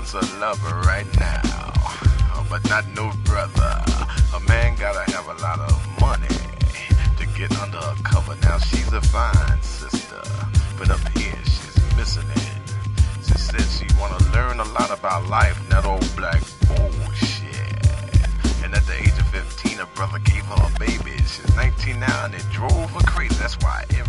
wants a lover right now, but not no brother. A man gotta have a lot of money to get under a cover. Now she's a fine sister, but up here she's missing it. She said she wanna learn a lot about life, not old black bullshit. And at the age of 15, her brother gave her a baby. She's 19 now and it drove her crazy. That's why